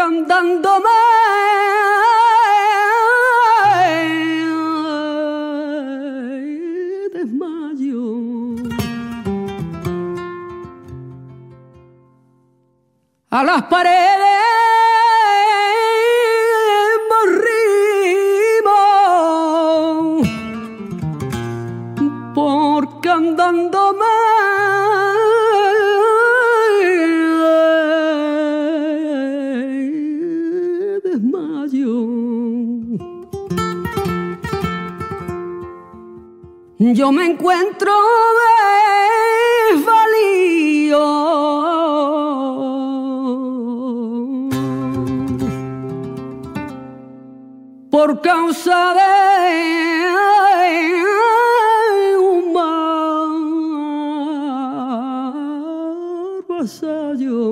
andando me desmayo. A las paredes morrimos, porque andando me desmayo. Yo me encuentro desvalido por causa de un mal vasallo.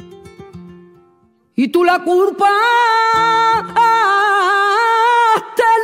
Y tú la culpa te